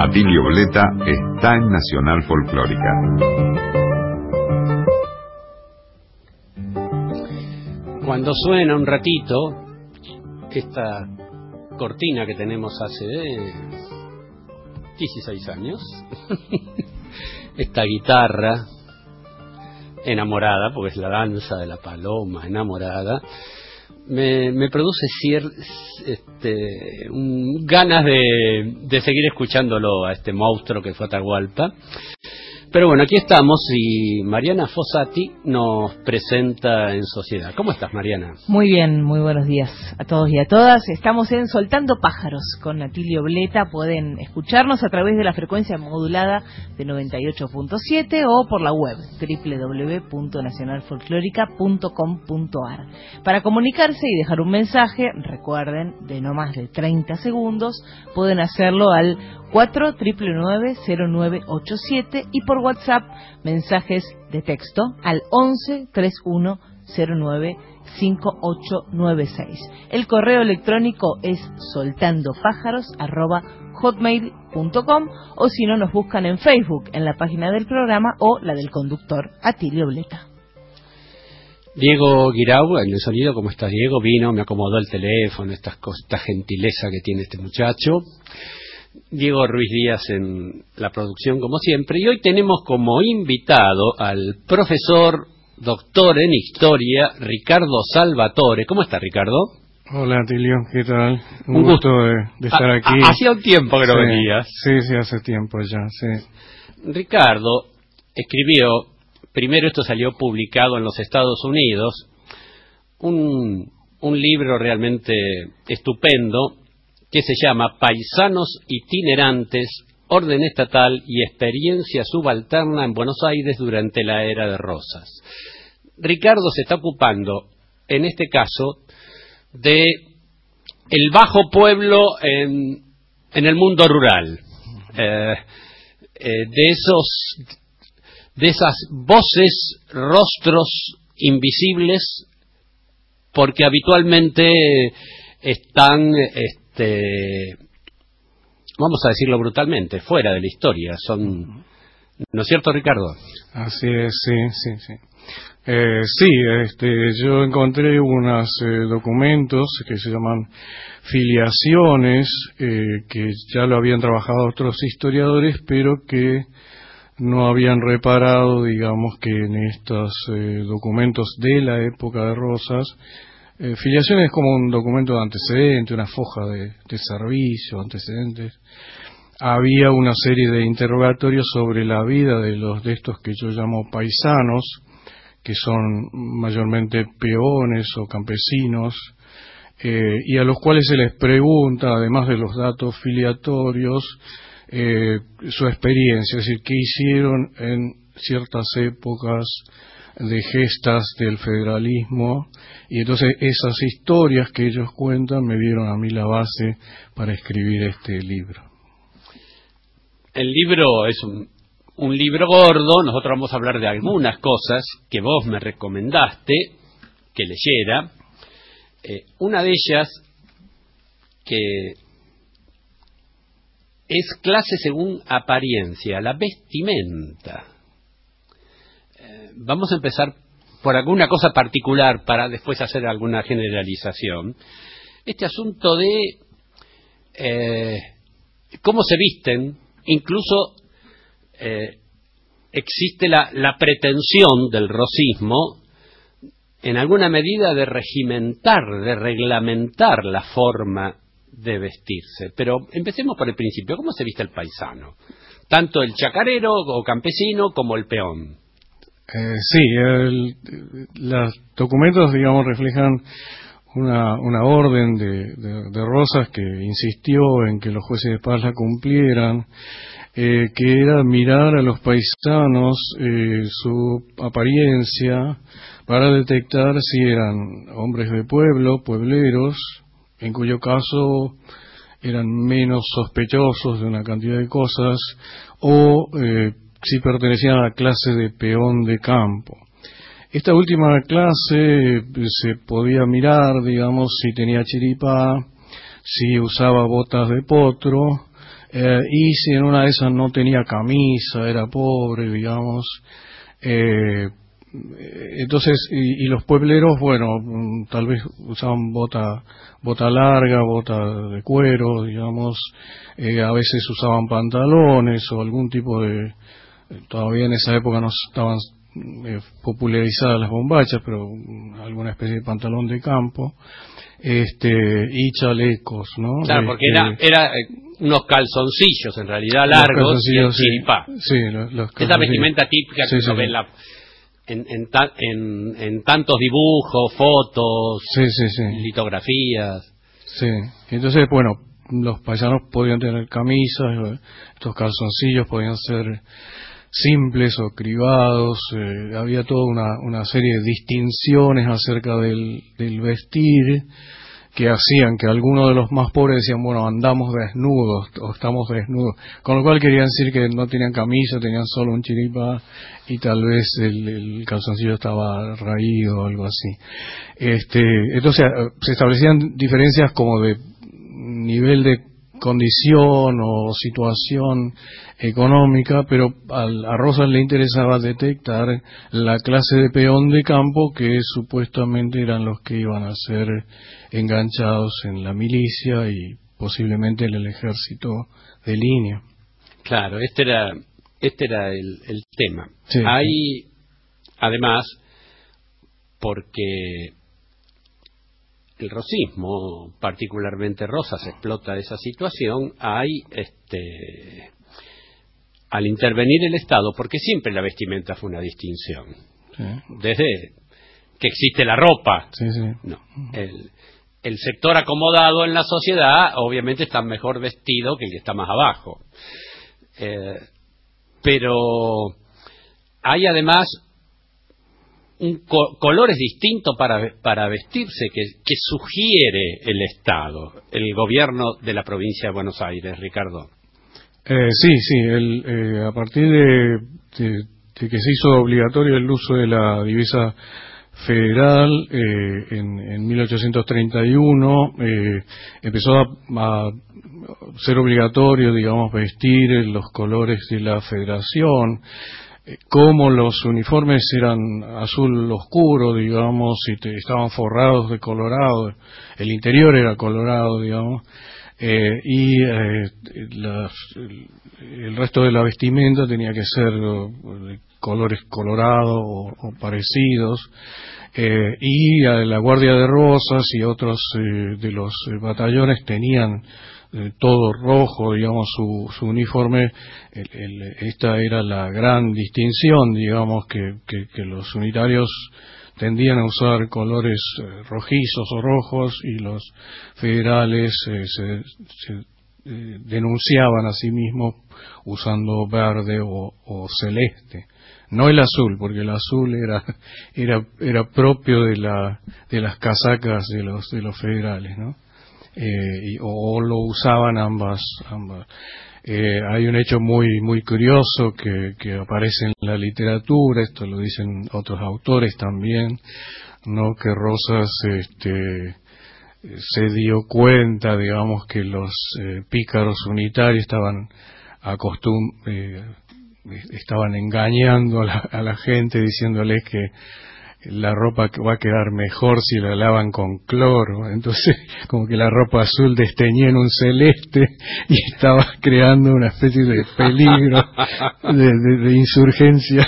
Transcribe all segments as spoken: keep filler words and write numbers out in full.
Atilio Bleta está en Nacional Folclórica. Cuando suena un ratito esta cortina que tenemos hace dieciséis años, esta guitarra enamorada, porque es la danza de la paloma enamorada, me, me produce cier, este, un, ganas de, de seguir escuchándolo a este monstruo que fue Atahualpa. Pero bueno, aquí estamos y Mariana Fossati nos presenta En Sociedad. ¿Cómo estás, Mariana? Muy bien, muy buenos días a todos y a todas. Estamos en Soltando Pájaros con Atilio Bleta. Pueden escucharnos a través de la frecuencia modulada de noventa y ocho punto siete o por la web doble u doble u doble u punto nacional folclórica punto com punto a r. Para comunicarse y dejar un mensaje, recuerden, de no más de treinta segundos, pueden hacerlo al cuatro nueve nueve cero nueve ocho siete y por WhatsApp mensajes de texto al once treinta y uno cero nueve cinco ocho nueve seis. El correo electrónico es soltandopájaros arroba hotmail punto com o si no nos buscan en Facebook en la página del programa o la del conductor Atilio Bleta. Diego Guirao, en el sonido. ¿Cómo estás, Diego? Vino, me acomodó el teléfono, estas cosas, esta gentileza que tiene este muchacho. Diego Ruiz Díaz en la producción, como siempre, y hoy tenemos como invitado al profesor doctor en historia Ricardo Salvatore. ¿Cómo está, Ricardo? Hola, Atilio, ¿qué tal? Un, un gusto de, de estar a, aquí. A, hacía un tiempo que no sí, venías. Sí, sí, hace tiempo ya, sí. Ricardo escribió, primero esto salió publicado en los Estados Unidos, un, un libro realmente estupendo, que se llama Paisanos itinerantes, orden estatal y experiencia subalterna en Buenos Aires durante la era de Rosas. Ricardo se está ocupando, en este caso, de el bajo pueblo en, en el mundo rural, eh, eh, de esos, de esas voces, rostros invisibles, porque habitualmente están Este, vamos a decirlo brutalmente, fuera de la historia, son, ¿no es cierto, Ricardo? Así es, sí, sí, sí. Eh, sí, este, yo encontré unos eh, documentos que se llaman filiaciones, eh, que ya lo habían trabajado otros historiadores, pero que no habían reparado, digamos, que en estos eh, documentos de la época de Rosas, Eh, filiación es como un documento de antecedente, una foja de, de servicio, antecedentes. Había una serie de interrogatorios sobre la vida de los de estos que yo llamo paisanos, que son mayormente peones o campesinos, eh, y a los cuales se les pregunta, además de los datos filiatorios, eh, su experiencia, es decir, qué hicieron en ciertas épocas de gestas del federalismo, y entonces esas historias que ellos cuentan me dieron a mí la base para escribir este libro. El libro es un, un libro gordo. Nosotros vamos a hablar de algunas cosas que vos me recomendaste que leyera. Eh, una de ellas, que es clase según apariencia, la vestimenta. Vamos a empezar por alguna cosa particular para después hacer alguna generalización. Este asunto de eh, cómo se visten, incluso eh, existe la, la pretensión del rosismo en alguna medida de regimentar, de reglamentar la forma de vestirse. Pero empecemos por el principio. ¿Cómo se viste el paisano? Tanto el chacarero o campesino como el peón. Eh, sí, el, los documentos, digamos, reflejan una, una orden de, de, de Rosas que insistió en que los jueces de paz la cumplieran, eh, que era mirar a los paisanos eh, su apariencia para detectar si eran hombres de pueblo, puebleros, en cuyo caso eran menos sospechosos de una cantidad de cosas, o eh, si pertenecían a la clase de peón de campo. Esta última clase se podía mirar, digamos, si tenía chiripá, si usaba botas de potro, eh, y si en una de esas no tenía camisa, era pobre, digamos, eh, entonces, y, y los puebleros, bueno, tal vez usaban bota, bota larga, bota de cuero, digamos, eh, a veces usaban pantalones o algún tipo de, todavía en esa época no estaban eh, popularizadas las bombachas, pero alguna especie de pantalón de campo, este, y chalecos, ¿no? Claro, porque este, era, era eh, unos calzoncillos en realidad largos y el chiripá. Sí, los, los Esa vestimenta típica sí, que sí, uno ve en la En, en, ta, en, en tantos dibujos, fotos, sí, sí, sí. litografías. Sí, entonces, bueno, los paisanos podían tener camisas, estos calzoncillos podían ser simples o cribados, eh, había toda una, una serie de distinciones acerca del, del vestir que hacían que algunos de los más pobres decían, bueno, andamos desnudos o estamos desnudos, con lo cual querían decir que no tenían camisa, tenían solo un chiripá y tal vez el, el calzoncillo estaba raído o algo así. Este, entonces se establecían diferencias como de nivel de condición o situación económica, pero a, a Rosas le interesaba detectar la clase de peón de campo que supuestamente eran los que iban a ser enganchados en la milicia y posiblemente en el ejército de línea. Claro, este era este era el, el tema. Sí. Hay, además, porque el rosismo, particularmente Rosas, explota esa situación, hay, este, al intervenir el Estado, porque siempre la vestimenta fue una distinción, Sí. desde que existe la ropa, Sí, sí. no, el, el sector acomodado en la sociedad obviamente está mejor vestido que el que está más abajo, eh, pero hay además un co colores distintos para, para vestirse que, que sugiere el Estado, el gobierno de la provincia de Buenos Aires, Ricardo. Eh, sí, sí, el, eh, a partir de, de, de que se hizo obligatorio el uso de la divisa federal eh, en, en mil ochocientos treinta y uno, eh, empezó a, a ser obligatorio, digamos, vestir los colores de la federación. Como los uniformes eran azul oscuro, digamos, y te, estaban forrados de colorado, el interior era colorado, digamos, eh, y eh, las, el, el resto de la vestimenta tenía que ser de colores colorados o, o parecidos, eh, y eh, la Guardia de Rosas y otros eh, de los eh, batallones tenían Eh, todo rojo, digamos, su, su uniforme. El, el, esta era la gran distinción, digamos, que, que, que los unitarios tendían a usar colores eh, rojizos o rojos, y los federales eh, se, se eh, denunciaban a sí mismos usando verde o, o celeste. No el azul, porque el azul era era era propio de la de las casacas de los de los federales, ¿no? Eh, y, o lo usaban ambas ambas eh, hay un hecho muy muy curioso que, que aparece en la literatura, esto lo dicen otros autores también, no, que Rosas este se dio cuenta, digamos, que los eh, pícaros unitarios estaban acostum eh, estaban engañando a la, a la gente diciéndoles que la ropa va a quedar mejor si la lavan con cloro. Entonces, como que la ropa azul desteñía en un celeste y estaba creando una especie de peligro de, de, de insurgencia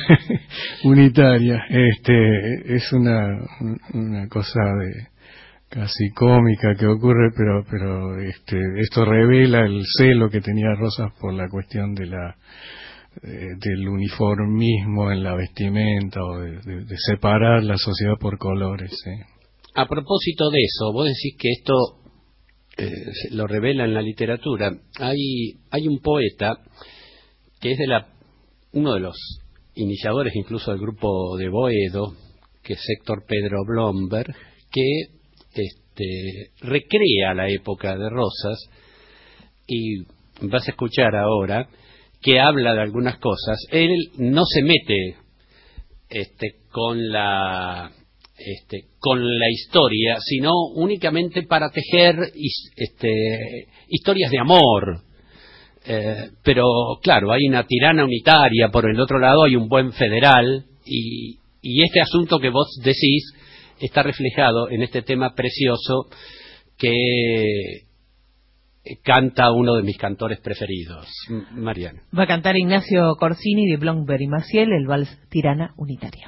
unitaria. Este es una una cosa de casi cómica que ocurre, pero pero este esto revela el celo que tenía Rosas por la cuestión de la del uniformismo en la vestimenta, o de, de, de separar la sociedad por colores. ¿eh? A propósito de eso, vos decís que esto eh, lo revela en la literatura. Hay hay un poeta que es de la uno de los iniciadores incluso del grupo de Boedo, que es Héctor Pedro Blomberg, que este, recrea la época de Rosas, y vas a escuchar ahora que habla de algunas cosas. Él no se mete este, con la este, con la historia, sino únicamente para tejer este, historias de amor. Eh, pero claro, hay una tirana unitaria, por el otro lado hay un buen federal, y, y este asunto que vos decís está reflejado en este tema precioso que canta uno de mis cantores preferidos, Mariana. Va a cantar Ignacio Corsini de Blomberg y Maciel, el vals Tirana Unitaria.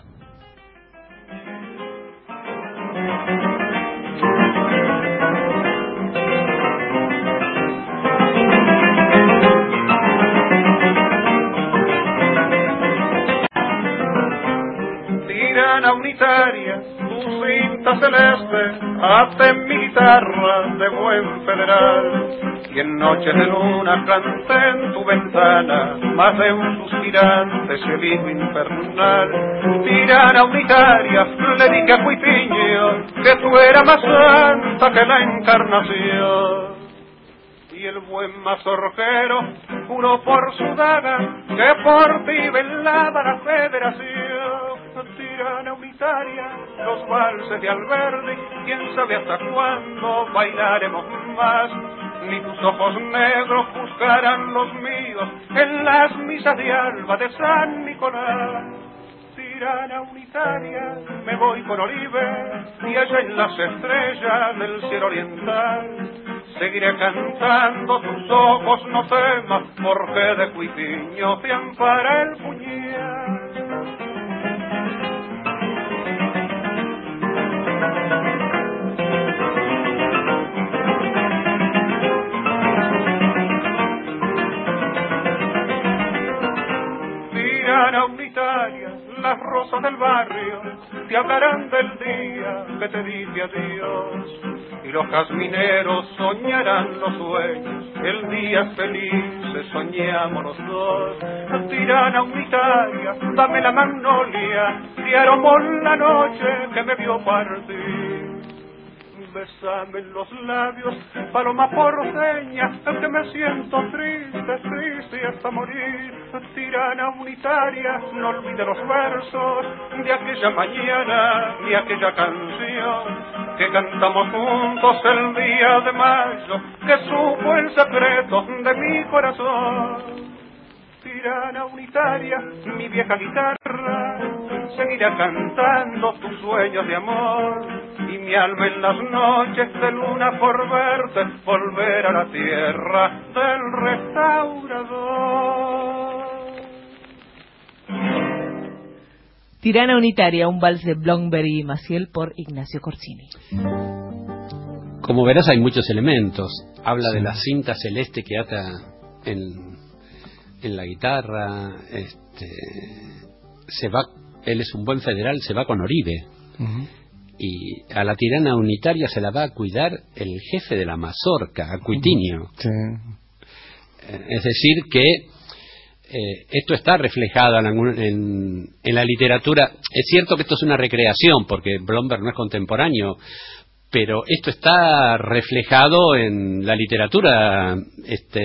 Tirana unitaria, tu cinta celeste, ate mi guitarra de buen federal, y en noches de luna canté en tu ventana, más de un suspirante ese vino infernal. Tirana unitaria, le dije a Cuitiño que tú eras más santa que la encarnación. Y el buen mazorquero juró por su daga que por ti velaba la federación. Tirana unitaria, los valses de Alberdi, quién sabe hasta cuándo bailaremos más. Ni tus ojos negros juzgarán los míos en las misas de alba de San Nicolás. Tirana unitaria, me voy con Oliver, y allá en las estrellas del cielo oriental seguiré cantando, tus ojos no temas, porque de Cuitiño te ampara el puñal. Tirana unitaria, las rosas del barrio te hablarán del día que te dije adiós, y los jazmineros soñarán los sueños, el día feliz soñamos los dos. Tirana unitaria, dame la magnolia que aromó la noche que me vio partir. Besame en los labios, paloma porteña, que me siento triste, triste hasta morir. Tirana unitaria, no olvide los versos de aquella mañana y aquella canción que cantamos juntos el día de mayo, que supo el secreto de mi corazón. Tirana unitaria, mi vieja guitarra seguirá cantando tus sueños de amor, y mi alma en las noches de luna por verte volver a la tierra del restaurador. Tirana unitaria, un vals de Blomberg y Maciel por Ignacio Corsini. Como verás, hay muchos elementos. Habla sí. de la cinta celeste que ata en, en la guitarra. Este, se va, él es un buen federal, se va con Oribe. Uh-huh. Y a la tirana unitaria se la va a cuidar el jefe de la mazorca, a Cuitiño. Sí. Es decir que eh, esto está reflejado en, algún, en, en la literatura. Es cierto que esto es una recreación, porque Blomberg no es contemporáneo, pero esto está reflejado en la literatura este,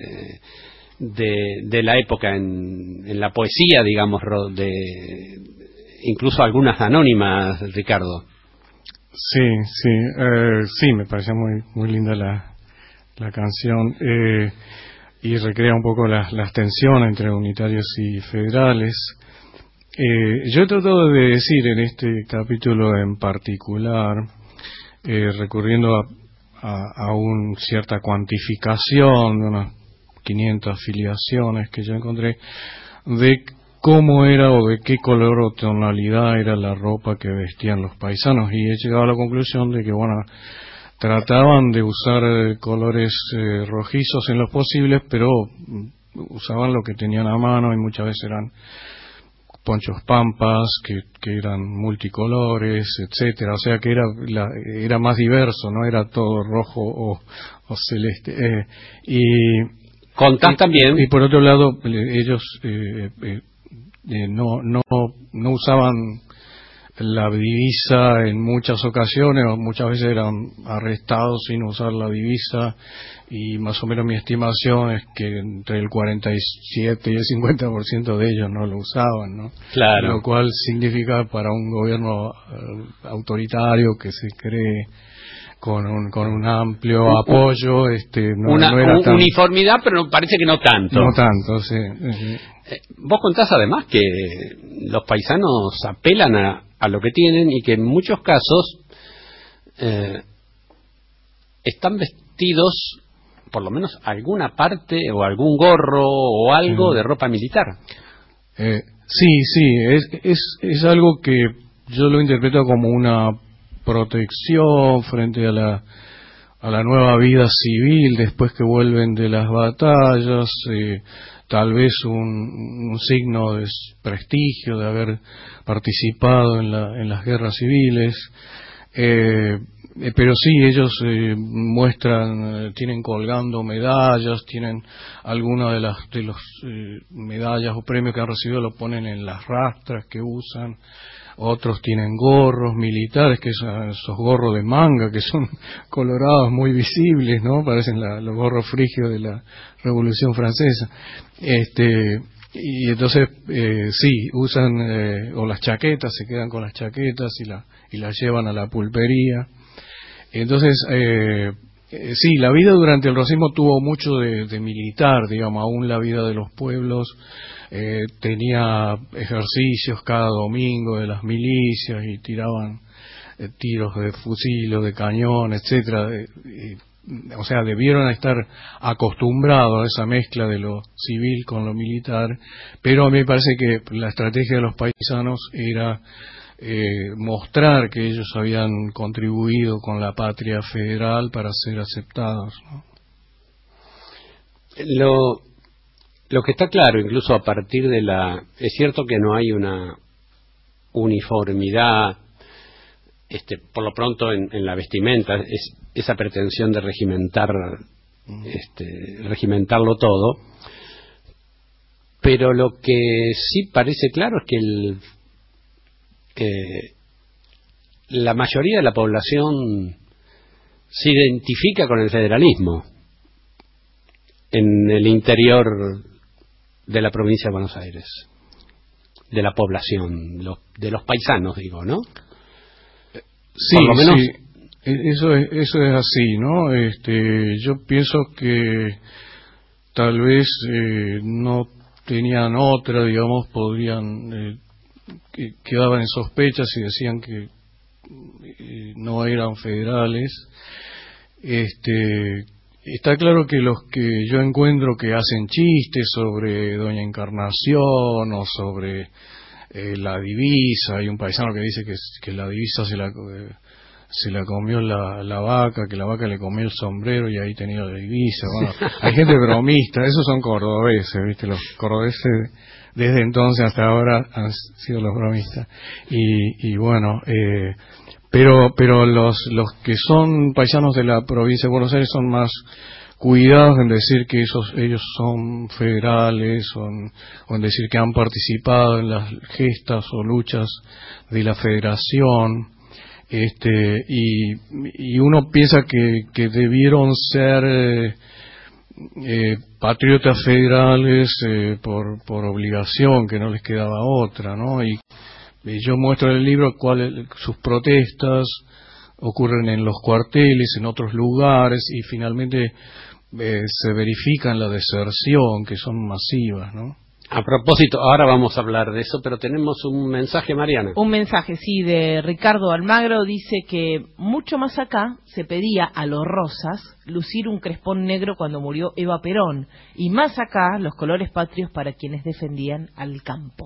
de, de la época, en, en la poesía, digamos, de, incluso algunas anónimas, Ricardo. Sí, sí, eh, sí, me pareció muy muy linda la, la canción, eh, y recrea un poco las, las tensiones entre unitarios y federales. Eh, yo he tratado de decir en este capítulo en particular, eh, recurriendo a, a, a una cierta cuantificación de unas quinientas afiliaciones que yo encontré, de cómo era o de qué color o tonalidad era la ropa que vestían los paisanos, y he llegado a la conclusión de que, bueno, trataban de usar eh, colores eh, rojizos en los posibles, pero usaban lo que tenían a mano, y muchas veces eran ponchos pampas que, que eran multicolores, etcétera. O sea que era la, era más diverso, no era todo rojo o, o celeste. Eh, y contás y, también. Y por otro lado, ellos eh, eh, Eh, no no no usaban la divisa en muchas ocasiones, o muchas veces eran arrestados sin usar la divisa, y más o menos mi estimación es que entre el cuarenta y siete y el cincuenta por ciento de ellos no lo usaban, ¿no? Claro. Lo cual significa, para un gobierno uh, autoritario que se cree con un, con un amplio apoyo, este, no, una no era un, tan, uniformidad, pero parece que no tanto. No tanto, sí. sí. Eh, vos contás además que los paisanos apelan a, a lo que tienen y que en muchos casos eh, están vestidos, por lo menos alguna parte o algún gorro o algo sí. de ropa militar. Eh, sí, sí, es, es, es algo que yo lo interpreto como una protección frente a la a la nueva vida civil después que vuelven de las batallas, eh, tal vez un, un signo de prestigio de haber participado en, la, en las guerras civiles, eh, eh, pero sí, ellos eh, muestran, eh, tienen colgando medallas, tienen alguna de las de los eh, medallas o premios que han recibido lo ponen en las rastras que usan. Otros tienen gorros militares, que son esos gorros de manga, que son colorados muy visibles, ¿no? Parecen la, los gorros frigios de la Revolución Francesa. Este, y entonces, eh, sí, usan, eh, o las chaquetas, se quedan con las chaquetas y, la, y las llevan a la pulpería. Entonces, eh, eh, sí, la vida durante el rosismo tuvo mucho de, de militar, digamos, aún la vida de los pueblos. Eh, tenía ejercicios cada domingo de las milicias y tiraban eh, tiros de fusil o de cañón, etcétera. Eh, eh, o sea, debieron estar acostumbrados a esa mezcla de lo civil con lo militar, pero a mí me parece que la estrategia de los paisanos era eh, mostrar que ellos habían contribuido con la patria federal para ser aceptados, ¿no? Lo Lo que está claro, incluso a partir de la... Es cierto que no hay una uniformidad, este, por lo pronto en, en la vestimenta, es esa pretensión de regimentar, este, regimentarlo todo, pero lo que sí parece claro es que el, eh, la mayoría de la población se identifica con el federalismo en el interior de la provincia de Buenos Aires, de la población, los, de los paisanos, digo, ¿no? Sí, por lo menos... sí, eso es, eso es así, ¿no? Este, yo pienso que tal vez eh, no tenían otra, digamos, podrían, eh, que quedaban en sospechas y decían que eh, no eran federales. Este, está claro que los que yo encuentro que hacen chistes sobre Doña Encarnación o sobre eh, la divisa, hay un paisano que dice que, que la divisa se la eh, se la comió la, la vaca, que la vaca le comió el sombrero y ahí tenía la divisa. Bueno, hay gente bromista, esos son cordobeses, ¿viste? Los cordobeses desde entonces hasta ahora han sido los bromistas. Y, y bueno, eh, pero pero los los que son paisanos de la provincia de Buenos Aires son más cuidados en decir que esos ellos son federales, son, o en decir que han participado en las gestas o luchas de la federación. Este, y, y uno piensa que, que debieron ser eh, eh, patriotas federales eh, por, por obligación, que no les quedaba otra, ¿no? Y, y yo muestro en el libro cuáles sus protestas ocurren en los cuarteles, en otros lugares, y finalmente eh, se verifican la deserción, que son masivas, ¿no? A propósito, ahora vamos a hablar de eso, pero tenemos un mensaje, Mariana. Un mensaje, sí, de Ricardo Almagro. Dice que mucho más acá se pedía a los Rosas lucir un crespón negro cuando murió Eva Perón, y más acá los colores patrios para quienes defendían al campo.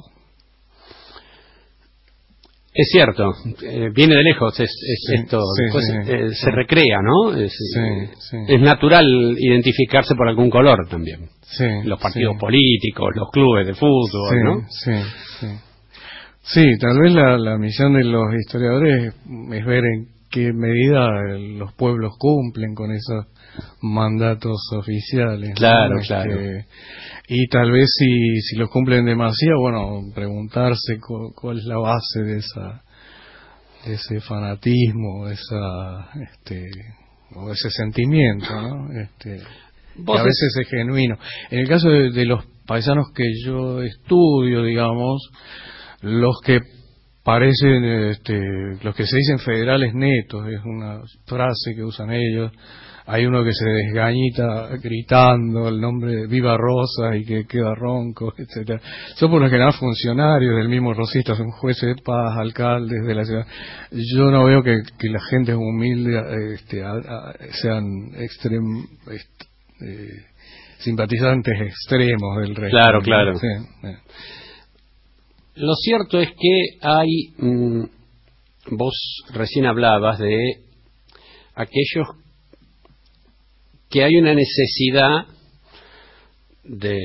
Es cierto, eh, viene de lejos es, es sí, esto, sí, después sí, eh, sí. se recrea, ¿no? Es, sí, sí. es natural identificarse por algún color también. Sí, los partidos sí. políticos, los clubes de fútbol, sí, ¿no? Sí, sí. Sí, tal vez la, la misión de los historiadores es ver en qué medida los pueblos cumplen con esos mandatos oficiales. Claro, ¿no? claro. Este, y tal vez si, si los cumplen demasiado, bueno, preguntarse cu cuál es la base de esa de ese fanatismo, esa este o ese sentimiento, ¿no? Este, que a veces es genuino. En el caso de, de los paisanos que yo estudio, digamos, los que parecen este, los que se dicen federales netos, es una frase que usan ellos. Hay uno que se desgañita gritando el nombre de Viva Rosas y que queda ronco, etcétera. Son por lo general funcionarios del mismo Rosita, son jueces de paz, alcaldes de la ciudad. Yo no veo que, que la gente humilde este, a, a, sean extrem, este, eh, simpatizantes extremos del régimen. Claro, claro. Sí, sí. Lo cierto es que hay, mmm, vos recién hablabas de aquellos que hay una necesidad de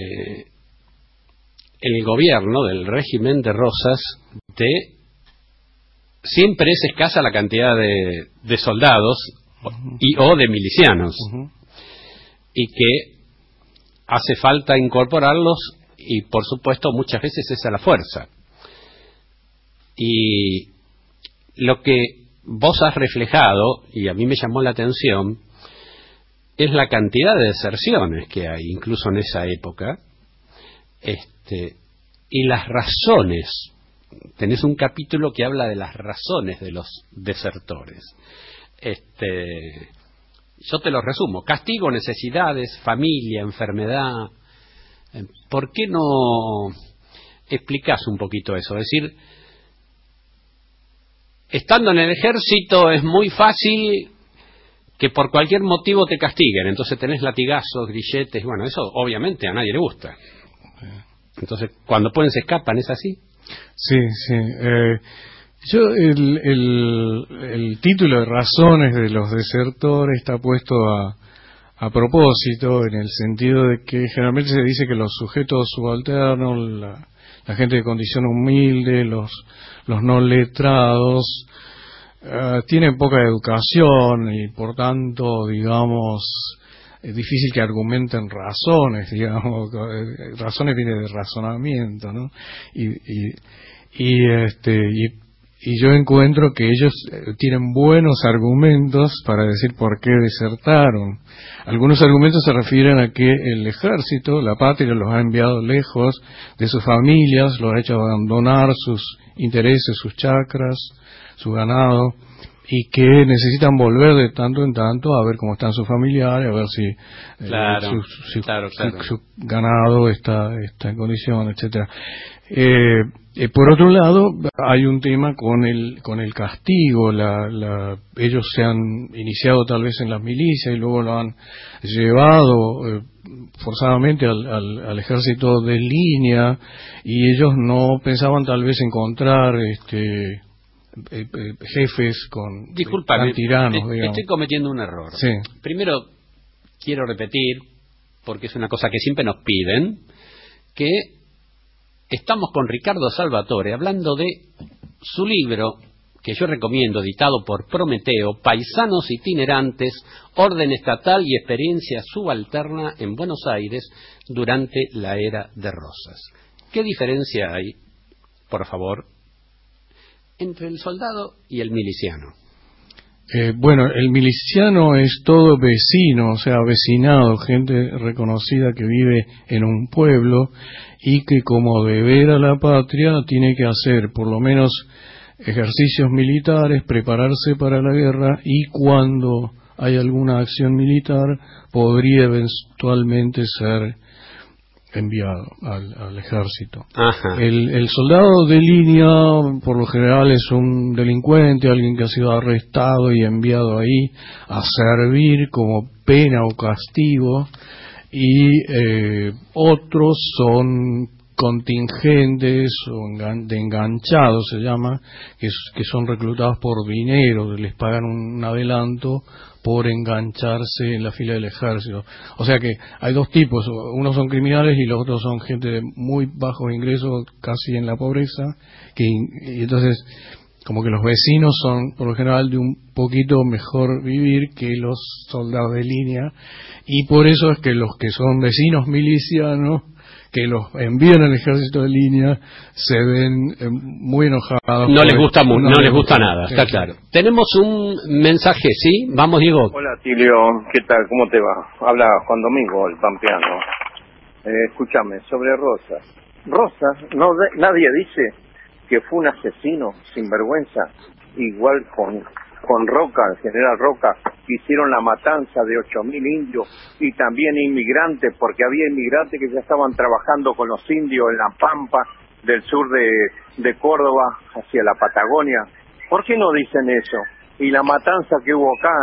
el gobierno, del régimen de Rosas, de siempre es escasa la cantidad de, de soldados uh-huh. y o de milicianos uh-huh. y que hace falta incorporarlos y por supuesto muchas veces es a la fuerza. Y lo que vos has reflejado, y a mí me llamó la atención, es la cantidad de deserciones que hay, incluso en esa época, este, y las razones. Tenés un capítulo que habla de las razones de los desertores. Este, yo te lo resumo: castigo, necesidades, familia, enfermedad. ¿Por qué no explicás un poquito eso? Es decir, estando en el ejército es muy fácil que por cualquier motivo te castiguen, entonces tenés latigazos, grilletes, bueno, eso obviamente a nadie le gusta. Entonces, cuando pueden se escapan, ¿es así? Sí, sí. Eh, yo el, el, el título de razones de los desertores está puesto a, a propósito, en el sentido de que generalmente se dice que los sujetos subalternos, la, la gente de condición humilde, los, los no letrados, Uh, tienen poca educación y por tanto, digamos, es difícil que argumenten razones, digamos, razones viene de razonamiento, ¿no? Y, y, y este, y, y yo encuentro que ellos tienen buenos argumentos para decir por qué desertaron. Algunos argumentos se refieren a que el ejército, la patria, los ha enviado lejos de sus familias, los ha hecho abandonar sus intereses, sus chacras, su ganado, y que necesitan volver de tanto en tanto a ver cómo están sus familiares, a ver si claro, eh, su, su, claro, claro. Su, su ganado está, está en condición, etcétera. Eh, eh, por otro lado, hay un tema con el con el castigo. La, la, ellos se han iniciado tal vez en las milicias y luego lo han llevado eh, forzadamente al, al, al ejército de línea, y ellos no pensaban tal vez encontrar este Eh, eh, jefes con Disculpame, tiranos, te, digamos. Estoy cometiendo un error. Sí. Primero, quiero repetir, porque es una cosa que siempre nos piden, que estamos con Ricardo Salvatore hablando de su libro, que yo recomiendo, editado por Prometeo, Paisanos itinerantes, orden estatal y experiencia subalterna en Buenos Aires durante la era de Rosas. ¿Qué diferencia hay, por favor, entre el soldado y el miliciano? Eh, bueno, el miliciano es todo vecino, o sea, vecinado, gente reconocida que vive en un pueblo y que como deber a la patria tiene que hacer por lo menos ejercicios militares, prepararse para la guerra, y cuando hay alguna acción militar podría eventualmente ser enviado al, al ejército. Ajá. El, el soldado de línea por lo general es un delincuente, alguien que ha sido arrestado y enviado ahí a servir como pena o castigo, y eh, otros son contingentes o engan, de enganchados se llama, que, es, que son reclutados por dinero, les pagan un adelanto por engancharse en la fila del ejército. O sea que hay dos tipos, unos son criminales y los otros son gente de muy bajos ingresos, casi en la pobreza, que y entonces como que los vecinos son por lo general de un poquito mejor vivir que los soldados de línea, y por eso es que los que son vecinos milicianos que los envían al ejército de línea se ven eh, muy enojados. No les gusta mu- no, no les gusta nada, sí, está sí. claro. Tenemos un mensaje, ¿sí? Vamos, Diego. Hola, Tilio, ¿qué tal? ¿Cómo te va? Habla Juan Domingo, el pampeano. Eh, escúchame, sobre Rosas. Rosas, no de- nadie dice que fue un asesino sin vergüenza, igual con con Roca, el general Roca, hicieron la matanza de ocho mil indios y también inmigrantes, porque había inmigrantes que ya estaban trabajando con los indios en la Pampa del sur de, de Córdoba hacia la Patagonia. ¿Por qué no dicen eso? Y la matanza que hubo acá.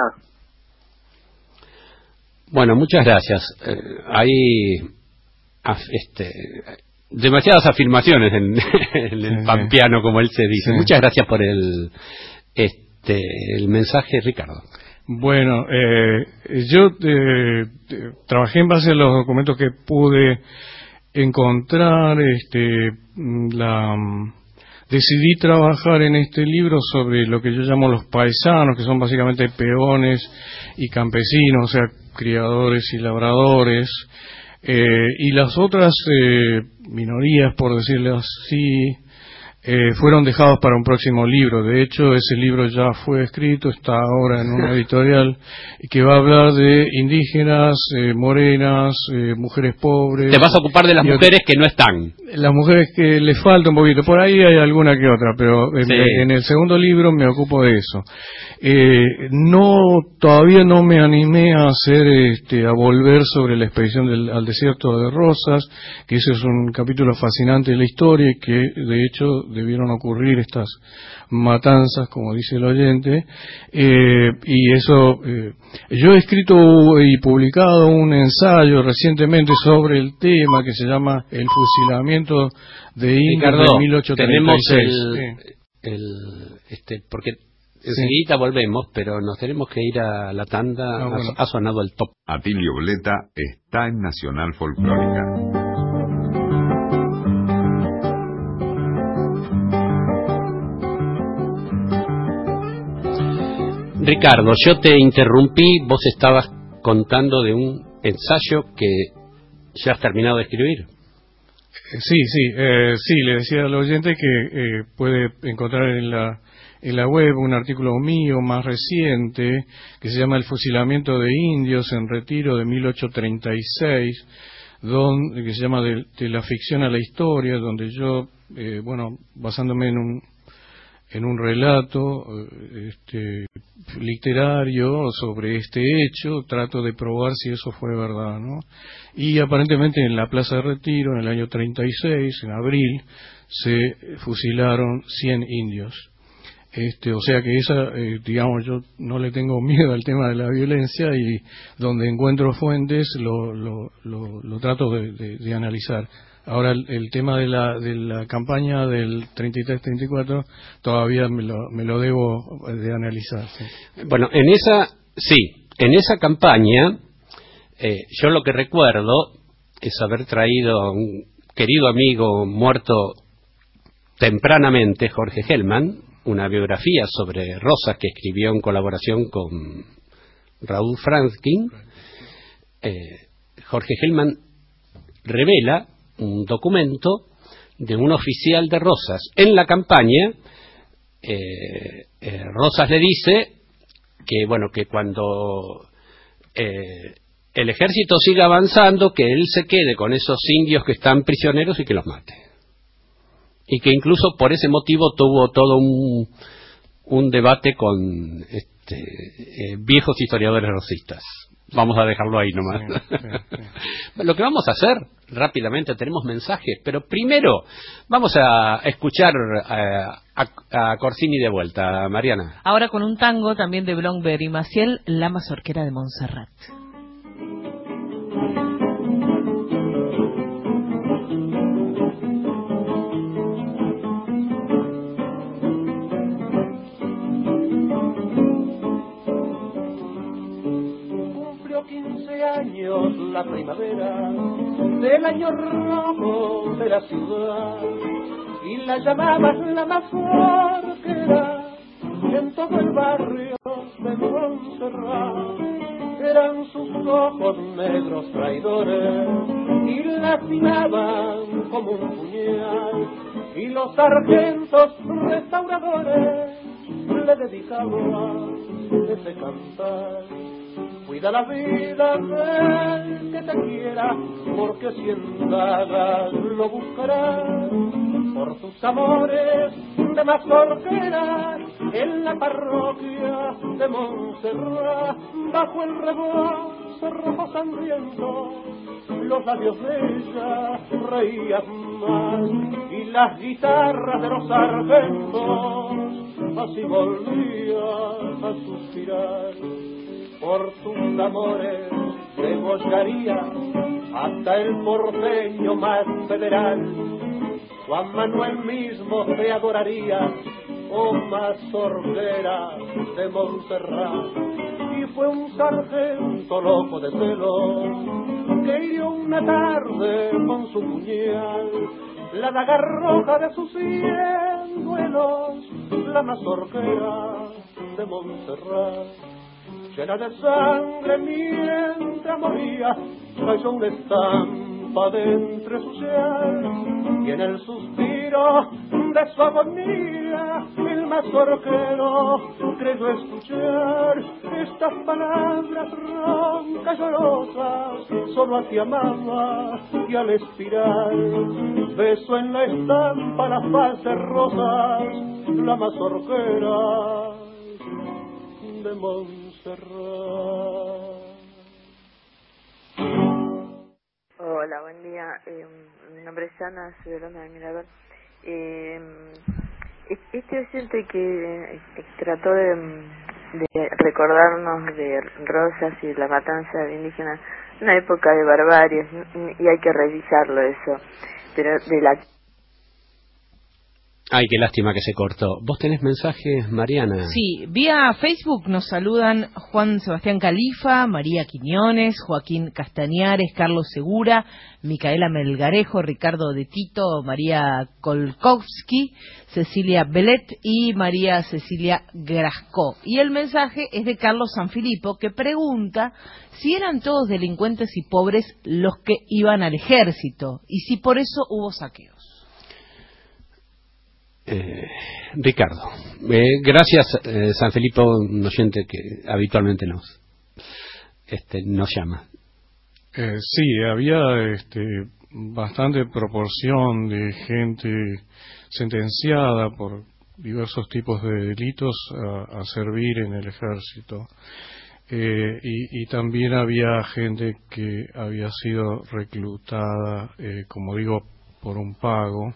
Bueno, muchas gracias. Eh, hay este, demasiadas afirmaciones en, en el pampeano, como él se dice. Sí. Muchas gracias por el... Este, el mensaje, Ricardo. Bueno, eh, yo eh, trabajé en base a los documentos que pude encontrar. Este, la, decidí trabajar en este libro sobre lo que yo llamo los paisanos, que son básicamente peones y campesinos, o sea, criadores y labradores, eh, y las otras eh, minorías, por decirlo así, Eh, fueron dejados para un próximo libro. De hecho, ese libro ya fue escrito, está ahora en una editorial que va a hablar de indígenas, eh, morenas, eh, mujeres pobres. Te vas a ocupar de las mujeres que no están. Las mujeres que les falta un poquito. Por ahí hay alguna que otra, pero en, sí. en el segundo libro me ocupo de eso. Eh, no, todavía no me animé a hacer, este, a volver sobre la expedición del, al desierto de Rosas, que ese es un capítulo fascinante de la historia y que, de hecho, debieron ocurrir estas matanzas, como dice el oyente, eh, y eso, eh, yo he escrito y publicado un ensayo recientemente sobre el tema que se llama El fusilamiento de indios de mil ochocientos treinta y seis. Tenemos el, sí. el este, porque enseguida sí. volvemos, pero nos tenemos que ir a la tanda. Ah, bueno. Ha sonado el top. Atilio Bleta está en Nacional Folclórica. Ricardo, yo te interrumpí, vos estabas contando de un ensayo que ya has terminado de escribir. Sí, sí, eh, sí, le decía al oyente que eh, puede encontrar en la, en la web un artículo mío más reciente que se llama El fusilamiento de indios en retiro de mil ochocientos treinta y seis, donde, que se llama de, de la ficción a la historia, donde yo, eh, bueno, basándome en un en un relato este, literario sobre este hecho, trato de probar si eso fue verdad, ¿no? Y aparentemente en la Plaza de Retiro, en el año treinta y seis, en abril, se fusilaron cien indios. Este, o sea que esa, eh, digamos, yo no le tengo miedo al tema de la violencia y donde encuentro fuentes lo, lo, lo, lo trato de, de, de analizar. Ahora el, el tema de la, de la campaña del treinta y tres treinta y cuatro todavía me lo, me lo debo de analizar. Sí. Bueno, en esa, sí, en esa campaña, eh, yo lo que recuerdo es haber traído a un querido amigo muerto tempranamente, Jorge Hellman, una biografía sobre Rosas que escribió en colaboración con Raúl Franskin. Eh, Jorge Hellman revela un documento de un oficial de Rosas en la campaña. eh, eh, Rosas le dice que bueno que cuando eh, el ejército siga avanzando, que él se quede con esos indios que están prisioneros y que los mate, y que incluso por ese motivo tuvo todo un, un debate con este, eh, viejos historiadores rosistas. Vamos a dejarlo ahí nomás. Sí, sí, sí. Lo que vamos a hacer rápidamente, tenemos mensajes, pero primero vamos a escuchar a, a, a Corsini de vuelta, Mariana. Ahora con un tango también de Blomberg y Maciel, La mazorquera de Montserrat. La primavera del año rojo de la ciudad, y la llamaban la mazorquera en todo el barrio de Montserrat. Eran sus ojos negros traidores y lastimaban como un puñal, y los sargentos restauradores le dedicaban ese cantar. Cuida la vida del que te quiera, porque si indagas lo buscarás. por tus amores de mazorquera en la parroquia de Montserrat, bajo el rebozo rojo sangriento, los labios de ella reían más y las guitarras de los sargentos así volvían a suspirar. Por tus amores degollaría hasta el porteño más federal. Juan Manuel mismo te adoraría, oh mazorquera de Montserrat. Y fue un sargento loco de celos que hirió una tarde con su puñal la daga roja de sus cien duelos, la mazorquera de Montserrat. Llena de sangre mientras moría, cayó una estampa de entre su ser, y en el suspiro de su agonía el mazorquero creyó escuchar estas palabras roncas llorosas. Solo a ti amaba y al expirar besó en la estampa las falsas rosas, la mazorquera de Montserrat. Hola, buen día. Eh, mi nombre es Ana, soy de Loma del Mirador. Eh, este oyente que eh, trató de, de recordarnos de Rosas y la matanza de indígenas, una época de barbarie, y hay que revisarlo eso, pero de la... Ay, qué lástima que se cortó. ¿Vos tenés mensajes, Mariana? Sí, vía Facebook nos saludan Juan Sebastián Califa, María Quiñones, Joaquín Castañares, Carlos Segura, Micaela Melgarejo, Ricardo de Tito, María Kolkowski, Cecilia Belet y María Cecilia Grasco. Y el mensaje es de Carlos Sanfilippo, que pregunta si eran todos delincuentes y pobres los que iban al ejército y si por eso hubo saqueos. Eh, Ricardo, eh, gracias, eh, San Felipe, un oyente que habitualmente nos este, nos llama. Eh, sí, había este, bastante proporción de gente sentenciada por diversos tipos de delitos a, a servir en el ejército. Eh, y, y también había gente que había sido reclutada, eh, como digo, por un pago,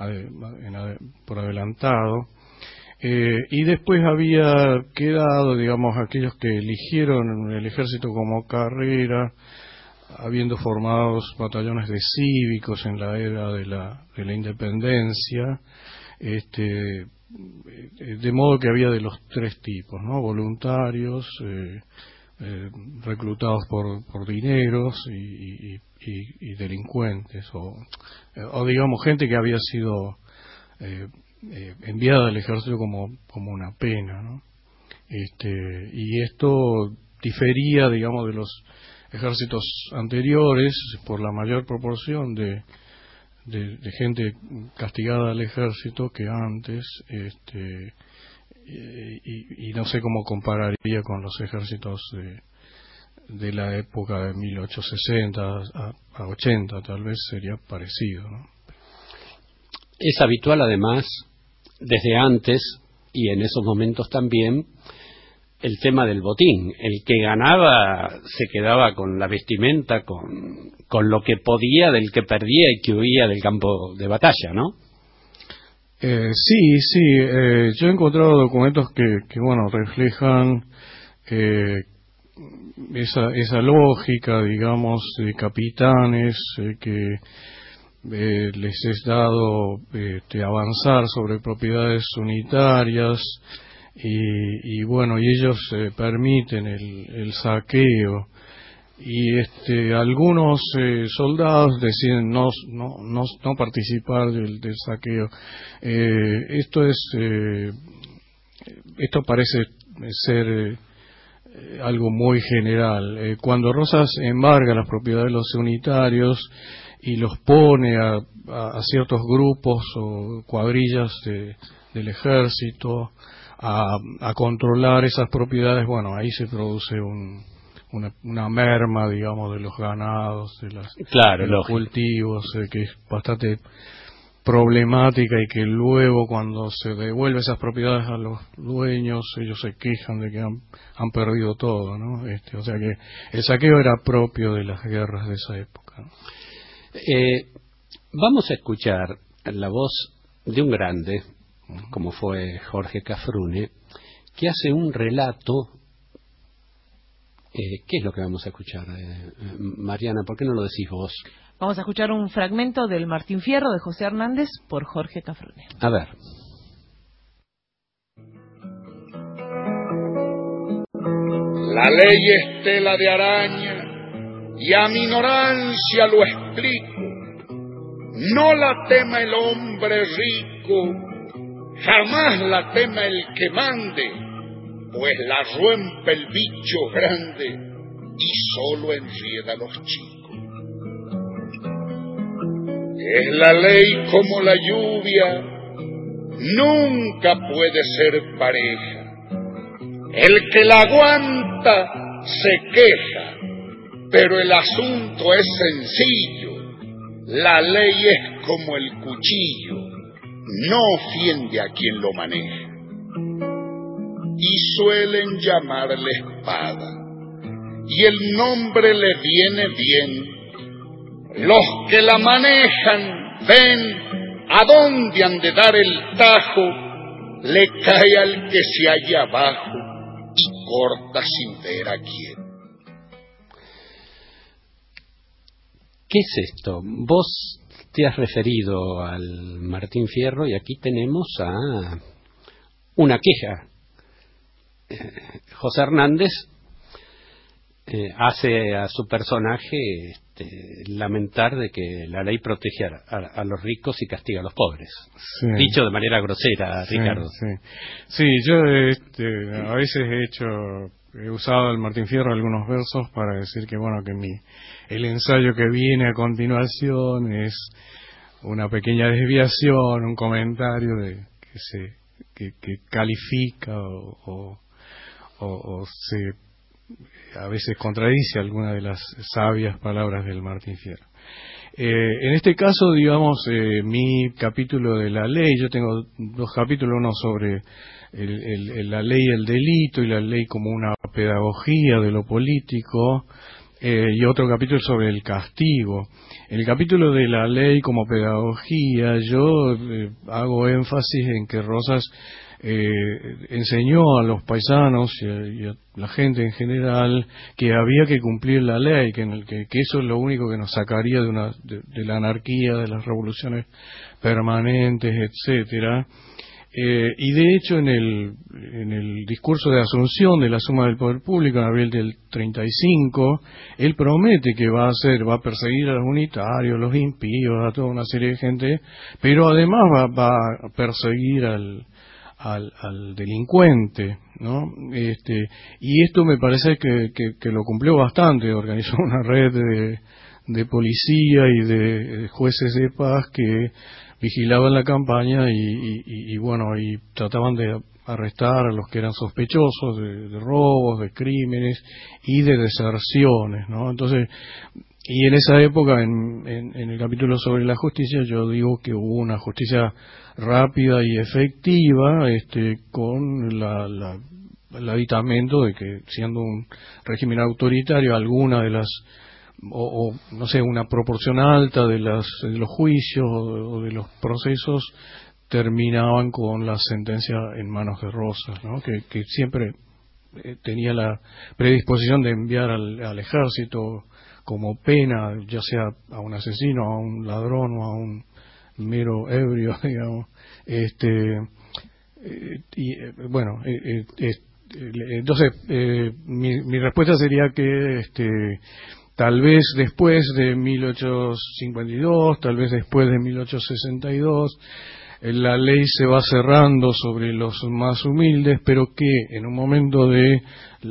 por adelantado, eh, y después había quedado, digamos, aquellos que eligieron el ejército como carrera, habiendo formado batallones de cívicos en la era de la, de la independencia, este, de modo que había de los tres tipos, ¿no? Voluntarios, eh, eh, reclutados por, por dineros y, y Y, y delincuentes o, o digamos gente que había sido eh, eh, enviada al ejército como como una pena, ¿no? Este, y esto difería, digamos, de los ejércitos anteriores por la mayor proporción de de, de gente castigada al ejército que antes, este, y, y no sé cómo compararía con los ejércitos de de la época de mil ochocientos sesenta a, a ochenta, tal vez sería parecido, ¿no? Es habitual, además, desde antes y en esos momentos también, el tema del botín. El que ganaba se quedaba con la vestimenta, con, con lo que podía del que perdía y que huía del campo de batalla, ¿no? Eh, sí, sí. Eh, yo he encontrado documentos que, que bueno, reflejan eh, esa esa lógica, digamos, de capitanes eh, que eh, les es dado este, avanzar sobre propiedades unitarias y, y bueno, y ellos eh, permiten el, el saqueo, y este algunos eh, soldados deciden no no no, no participar del, del saqueo. Eh, esto es eh, esto parece ser eh, algo muy general. Eh, cuando Rosas embarga las propiedades de los unitarios y los pone a, a, a ciertos grupos o cuadrillas de, del ejército a, a controlar esas propiedades, bueno, ahí se produce un, una, una merma, digamos, de los ganados, de, las, claro, de los cultivos, eh, que es bastante problemática y que luego cuando se devuelve esas propiedades a los dueños ellos se quejan de que han, han perdido todo, ¿no? Este, o sea que el saqueo era propio de las guerras de esa época, ¿no? Eh, vamos a escuchar la voz de un grande, como fue Jorge Cafrune, que hace un relato. Eh, ¿Qué es lo que vamos a escuchar, eh, Mariana? ¿Por qué no lo decís vos? Vamos a escuchar un fragmento del Martín Fierro de José Hernández por Jorge Cafrune. A ver. La ley es tela de araña y a mi ignorancia lo explico. No la tema el hombre rico, jamás la tema el que mande, pues la rompe el bicho grande y solo enrieda a los chicos. Es la ley como la lluvia, nunca puede ser pareja. El que la aguanta se queja, pero el asunto es sencillo. La ley es como el cuchillo, no ofende a quien lo maneja. Y suelen llamarle espada, y el nombre le viene bien. Los que la manejan ven a dónde han de dar el tajo, le cae al que se halla abajo y corta sin ver a quién. ¿Qué es esto? Vos te has referido al Martín Fierro y aquí tenemos a una queja. Eh, José Hernández eh, hace a su personaje este, lamentar de que la ley protege a, a, a los ricos y castiga a los pobres. Sí. Dicho de manera grosera, sí, Ricardo. Sí, sí yo este, a veces he hecho, he usado el Martín Fierro algunos versos para decir que bueno que mi el ensayo que viene a continuación es una pequeña desviación, un comentario de que se que, que califica o, o, o, o se a veces contradice alguna de las sabias palabras del Martín Fierro. Eh, en este caso, digamos, eh, mi capítulo de la ley, yo tengo dos capítulos, uno sobre el, el, la ley y el delito y la ley como una pedagogía de lo político, eh, y otro capítulo sobre el castigo. En el capítulo de la ley como pedagogía, yo eh, hago énfasis en que Rosas eh, enseñó a los paisanos y a, y a la gente en general que había que cumplir la ley, que, en el, que, que eso es lo único que nos sacaría de, una, de, de la anarquía, de las revoluciones permanentes, etcétera. Eh, y de hecho en el, en el discurso de Asunción de la Suma del Poder Público en abril del treinta y cinco, él promete que va a hacer, va a perseguir a los unitarios, los impíos, a toda una serie de gente, pero además va, va a perseguir al, al, al delincuente, ¿no? Este, y esto me parece que, que, que lo cumplió bastante, organizó una red de, de policía y de, de jueces de paz que vigilaban la campaña y, y, y bueno, y trataban de arrestar a los que eran sospechosos de, de robos, de crímenes y de deserciones, ¿no? Entonces, y en esa época, en, en, en el capítulo sobre la justicia, yo digo que hubo una justicia rápida y efectiva, este, con la, la, el aditamento de que, siendo un régimen autoritario, alguna de las O, o no sé, una proporción alta de, las, de los juicios o de los procesos terminaban con la sentencia en manos de Rosas, ¿no? Que, que siempre eh, tenía la predisposición de enviar al, al ejército como pena, ya sea a un asesino, a un ladrón o a un mero ebrio, digamos. Este, eh, y eh, bueno, eh, eh, eh, entonces eh, mi, mi respuesta sería que este tal vez después de mil ochocientos cincuenta y dos, tal vez después de mil ochocientos sesenta y dos, la ley se va cerrando sobre los más humildes, pero que en un momento de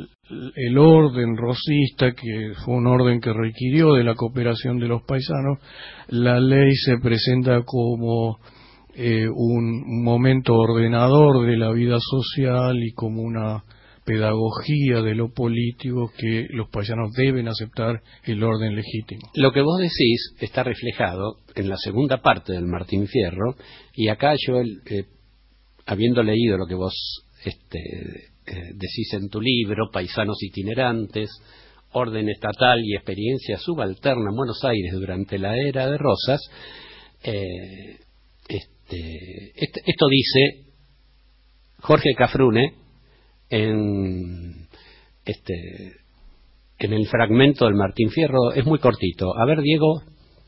el orden rosista, que fue un orden que requirió de la cooperación de los paisanos, la ley se presenta como eh, un momento ordenador de la vida social y como una pedagogía de lo político, que los paisanos deben aceptar el orden legítimo. Lo que vos decís está reflejado en la segunda parte del Martín Fierro, y acá yo, eh, habiendo leído lo que vos este, eh, decís en tu libro, Paisanos itinerantes, orden estatal y experiencia subalterna en Buenos Aires durante la era de Rosas, eh, este, este, esto dice Jorge Cafrune en este en el fragmento del Martín Fierro. Es muy cortito. A ver, Diego.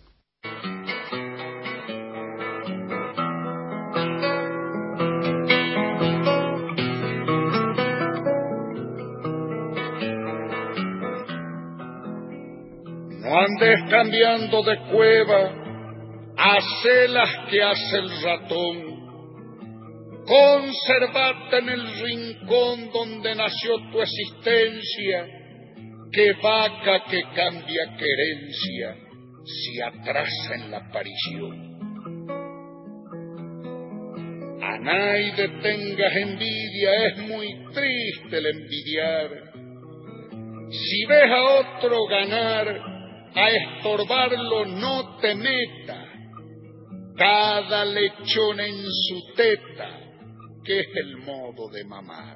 No andes cambiando de cueva, hace las que hace el ratón. Conservate en el rincón donde nació tu existencia, que vaca que cambia querencia si atrasa en la aparición. A nadie tengas envidia, es muy triste el envidiar. Si ves a otro ganar, a estorbarlo no te meta. Cada lechón en su teta, que es el modo de mamar.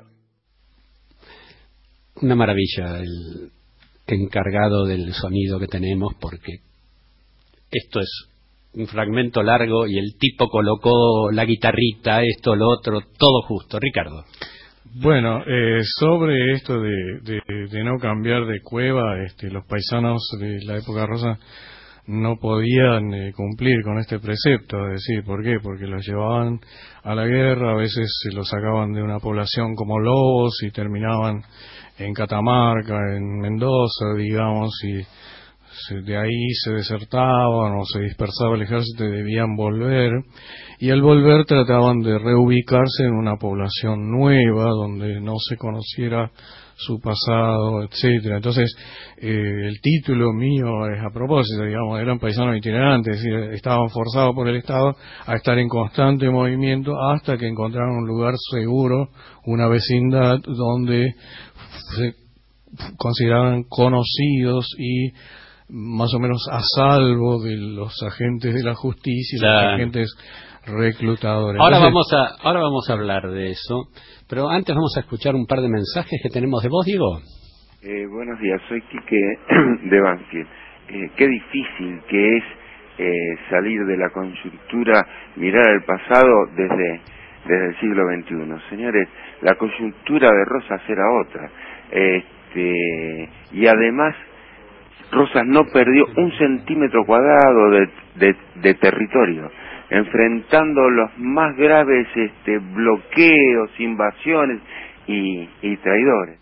Una maravilla el encargado del sonido que tenemos, porque esto es un fragmento largo y el tipo colocó la guitarrita, esto, lo otro, todo justo. Ricardo. Bueno, eh, sobre esto de, de, de no cambiar de cueva, este, los paisanos de la época rosa no podían eh, cumplir con este precepto, es decir, ¿por qué? Porque los llevaban a la guerra, a veces se los sacaban de una población como lobos y terminaban en Catamarca, en Mendoza, digamos, y se, de ahí se desertaban o se dispersaba el ejército y debían volver, y al volver trataban de reubicarse en una población nueva donde no se conociera su pasado, etcétera. Entonces, eh, el título mío es a propósito, digamos, eran paisanos itinerantes, es decir, estaban forzados por el Estado a estar en constante movimiento hasta que encontraron un lugar seguro, una vecindad donde se consideraban conocidos y más o menos a salvo de los agentes de la justicia y claro. los agentes reclutadores. Ahora Entonces, vamos a ahora vamos a hablar de eso, pero antes vamos a escuchar un par de mensajes que tenemos de vos, Diego. Eh, buenos días, soy Quique de Banfield. Eh, qué difícil que es eh, salir de la coyuntura, mirar el pasado desde desde el siglo veintiuno. Señores, la coyuntura de Rosas era otra. Este, y además, Rosas no perdió un centímetro cuadrado de, de, de territorio, enfrentando los más graves este, bloqueos, invasiones y, y traidores.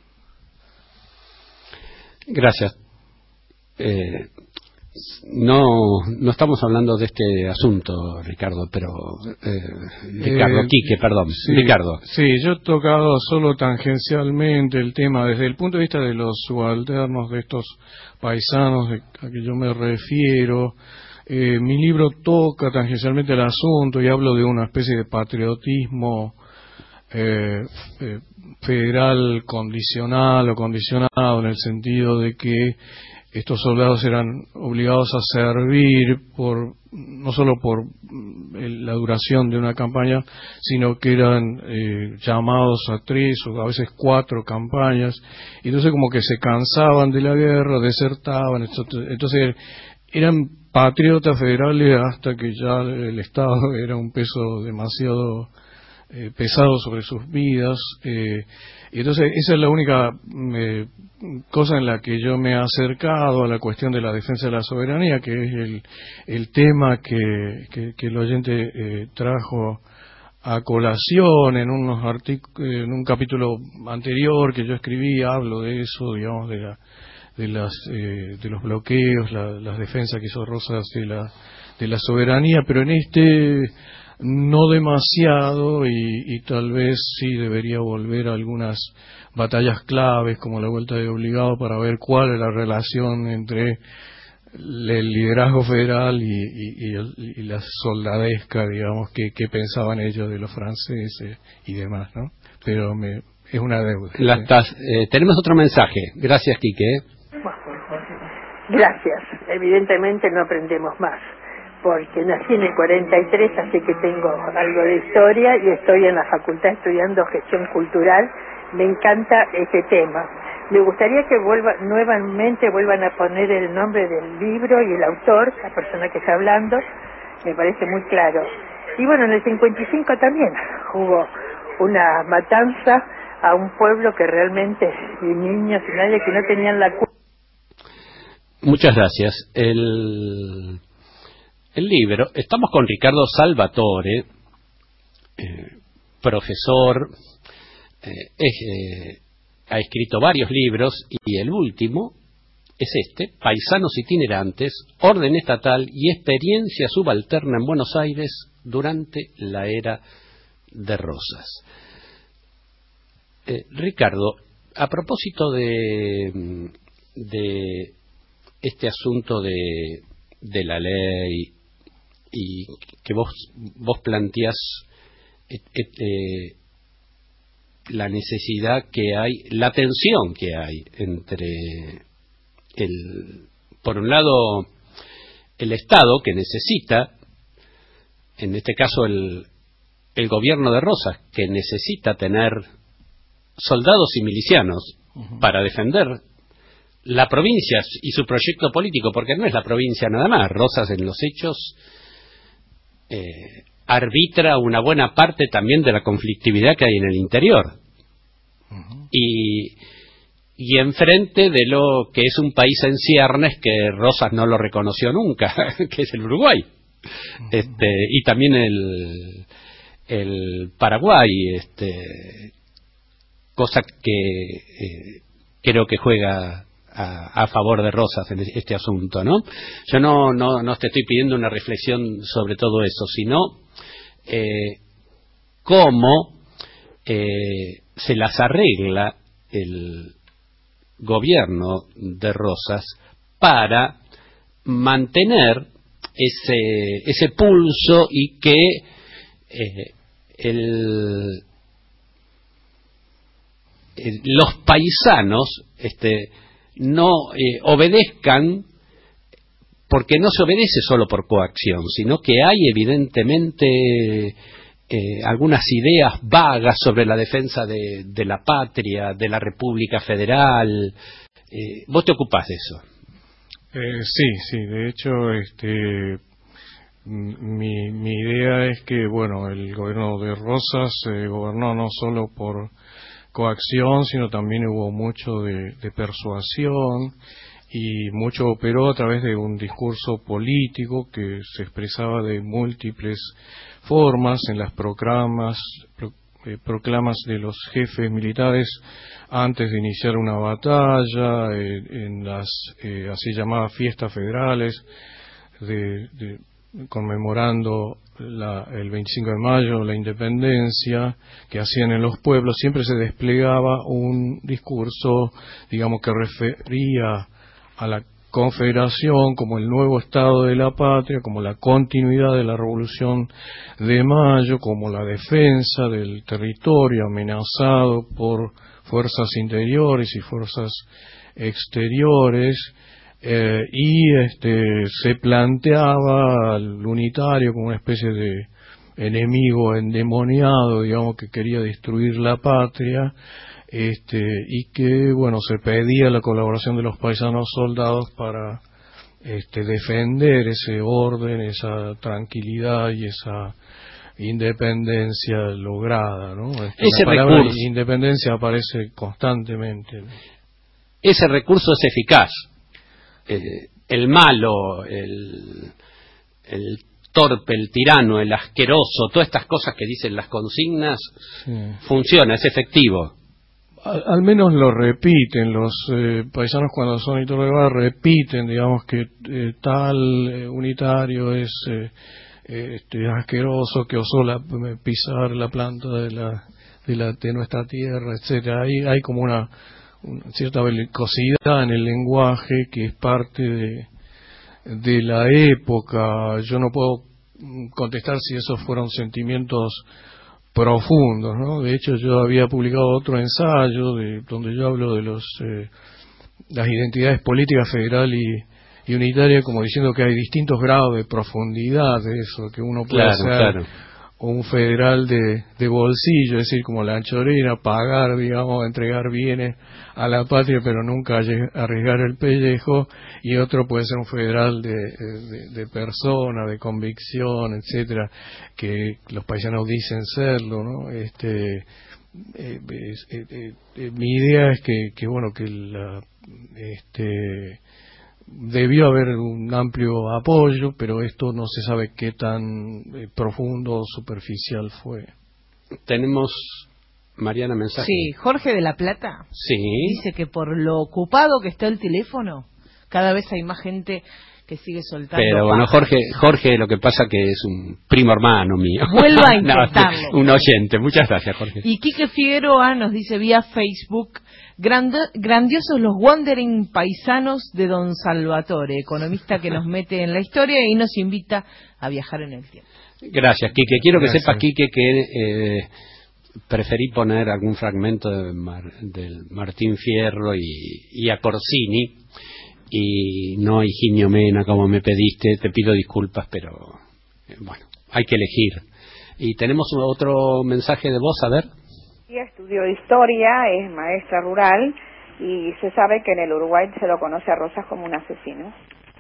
Gracias. Eh, no no estamos hablando de este asunto, Ricardo, pero eh, Ricardo, eh, Quique, perdón, sí, Ricardo. Sí, yo he tocado solo tangencialmente el tema desde el punto de vista de los subalternos, de estos paisanos de, a que yo me refiero. Eh, mi libro toca tangencialmente el asunto y hablo de una especie de patriotismo eh, eh, federal condicional o condicionado, en el sentido de que estos soldados eran obligados a servir por no solo por la duración de una campaña, sino que eran eh, llamados a tres o a veces cuatro campañas, y entonces como que se cansaban de la guerra, desertaban, entonces eran patriotas federales hasta que ya el Estado era un peso demasiado eh, pesado sobre sus vidas. Eh, y entonces esa es la única eh, cosa en la que yo me he acercado a la cuestión de la defensa de la soberanía, que es el, el tema que, que, que el oyente eh, trajo a colación en unos artículos, en un capítulo anterior que yo escribí. Hablo de eso, digamos, de la de las eh, de los bloqueos, la, las defensas que hizo Rosas de la de la soberanía, pero en este no demasiado, y, y tal vez sí debería volver a algunas batallas claves como la vuelta de Obligado para ver cuál es la relación entre el liderazgo federal y, y, y, el, y la soldadesca, digamos, que, que pensaban ellos de los franceses y demás, ¿no? Pero me es una deuda. La estás, eh, tenemos otro mensaje. Gracias, Quique. Gracias. Evidentemente no aprendemos más, porque nací en el cuarenta y tres, así que tengo algo de historia y estoy en la facultad estudiando gestión cultural. Me encanta este tema. Me gustaría que vuelva, nuevamente vuelvan a poner el nombre del libro y el autor, la persona que está hablando. Me parece muy claro. Y bueno, en el cincuenta y cinco también hubo una matanza a un pueblo que realmente, y niños y nadie, que no tenían la culpa. Muchas gracias. El, el libro, estamos con Ricardo Salvatore, eh, profesor, eh, es, eh, ha escrito varios libros y el último es este, Paisanos itinerantes, orden estatal y experiencia subalterna en Buenos Aires durante la era de Rosas. Eh, Ricardo, a propósito de, de este asunto de, de la ley y que vos, vos planteás eh, eh, la necesidad que hay, la tensión que hay entre el, por un lado, el Estado que necesita, en este caso el, el gobierno de Rosas, que necesita tener soldados y milicianos uh-huh. para defender la provincia y su proyecto político, porque no es la provincia nada más. Rosas en los hechos eh, arbitra una buena parte también de la conflictividad que hay en el interior. Uh-huh. Y, y enfrente de lo que es un país en ciernes que Rosas no lo reconoció nunca, que es el Uruguay. Uh-huh. Este, y también el, el Paraguay, este, cosa que eh, creo que juega A, a favor de Rosas en este asunto, ¿no? Yo no, no, no te estoy pidiendo una reflexión sobre todo eso, sino eh, cómo eh, se las arregla el gobierno de Rosas para mantener ese, ese pulso y que eh, el, el, los paisanos este no eh, obedezcan, porque no se obedece solo por coacción, sino que hay evidentemente eh, algunas ideas vagas sobre la defensa de, de la patria, de la República Federal. Eh, ¿Vos te ocupás de eso? Eh, sí, sí, de hecho, este, mi, mi idea es que, bueno, el gobierno de Rosas eh, gobernó no solo por coacción, sino también hubo mucho de, de persuasión y mucho operó a través de un discurso político que se expresaba de múltiples formas en las proclamas, pro, eh, proclamas de los jefes militares antes de iniciar una batalla, eh, en las eh, así llamadas fiestas federales, de, de, conmemorando la, el veinticinco de mayo, la independencia que hacían en los pueblos. Siempre se desplegaba un discurso, digamos, que refería a la Confederación como el nuevo Estado de la patria, como la continuidad de la Revolución de Mayo, como la defensa del territorio amenazado por fuerzas interiores y fuerzas exteriores. Eh, y este se planteaba al unitario como una especie de enemigo endemoniado, digamos, que quería destruir la patria, este y que, bueno, se pedía la colaboración de los paisanos soldados para este defender ese orden, esa tranquilidad y esa independencia lograda, ¿no? Este, ese la palabra recurso, independencia aparece constantemente. Ese recurso es eficaz. Eh, el malo, el, el torpe, el tirano, el asqueroso, todas estas cosas que dicen las consignas, sí. Funciona, es efectivo. Al, al menos lo repiten los eh, paisanos cuando son interrogados, repiten, digamos, que eh, tal eh, unitario es eh, eh, este, asqueroso, que osó la, pisar la planta de la, de la de nuestra tierra, etcétera. Hay, hay como una una cierta belicosidad en el lenguaje que es parte de, de la época. Yo no puedo contestar si esos fueron sentimientos profundos, ¿no? De hecho, yo había publicado otro ensayo de, donde yo hablo de los eh, las identidades políticas federal y, y unitaria, como diciendo que hay distintos grados de profundidad de eso, que uno puede claro, ser claro. un federal de, de bolsillo, es decir, como la anchorera, pagar, digamos, entregar bienes a la patria, pero nunca arriesgar el pellejo, y otro puede ser un federal de, de, de persona, de convicción, etcétera, que los paisanos dicen serlo, ¿no? Este, eh, eh, eh, eh, mi idea es que, que bueno, que la, este, debió haber un amplio apoyo, pero esto no se sabe qué tan eh, profundo o superficial fue. Tenemos, Mariana, mensaje. Sí, Jorge de La Plata sí. dice que por lo ocupado que está el teléfono, cada vez hay más gente que sigue soltando. Pero bueno, Jorge, Jorge, lo que pasa que es un primo hermano mío. Vuelva a intentarlo. No, un oyente. Muchas gracias, Jorge. Y Quique Figueroa nos dice vía Facebook: Grand- grandiosos los wandering paisanos de Don Salvatore, economista que nos mete en la historia y nos invita a viajar en el tiempo. Gracias, Quique. Quiero Gracias. que sepas, Quique, que eh, preferí poner algún fragmento de Mar, del Martín Fierro y, y a Corsini, y no a Higinio Mena, como me pediste. Te pido disculpas, pero eh, bueno, hay que elegir. Y tenemos otro mensaje de voz, a ver. Estudió historia, es maestra rural y se sabe que en el Uruguay se lo conoce a Rosas como un asesino.